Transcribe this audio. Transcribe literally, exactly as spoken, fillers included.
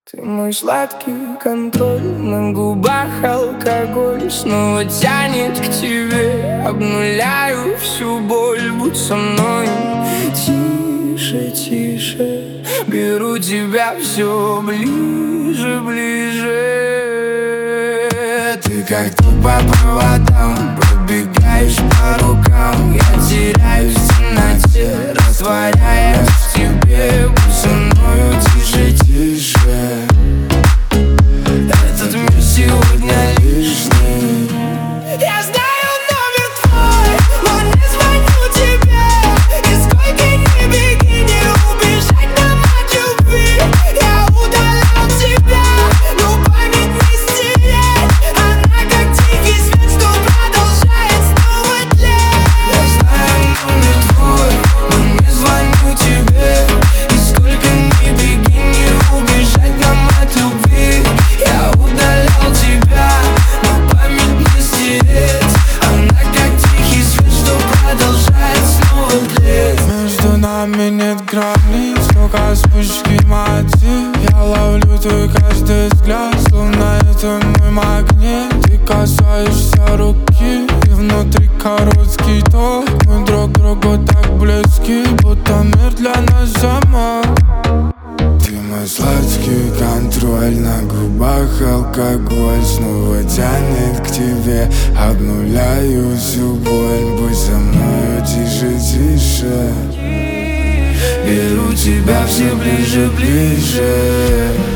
Ты мой сладкий контроль, на губах алкоголь снова тянет к тебе. Обнуляю всю боль, будь со мной. Тише, тише, беру тебя все ближе, ближе. Ты как ток по проводам, пробегаешь по рукам. Я теряюсь в темноте, растворяясь в тебе. Будь со мною тише, тише. Этот мир сегодня лишний. Я знаю номер твой, но не звоню тебе. И сколько ни беги, не убежать нам от любви. Я удалял тебя, но память не стереть. Она как тихий свет, что продолжает снова тлеть. Я знаю номер твой, но не звоню тебе. И сколько ни беги, не убежать нам от любви. Я удалял тебя, но память не стереть. Она как тихий свет, что продолжает снова тлеть. Между нами нет границ, только вспышки мотив. Я ловлю твой каждый взгляд, словно это мой магнит. Ты касаешься руки, и внутри короткий ток. Мы друг другу так близки, будто мир для нас замок. Ты мой сладкий контроль, на губах алкоголь снова тянет к тебе. Обнуляю всю боль, будь со мною тише, тише. Беру тебя все ближе, ближе.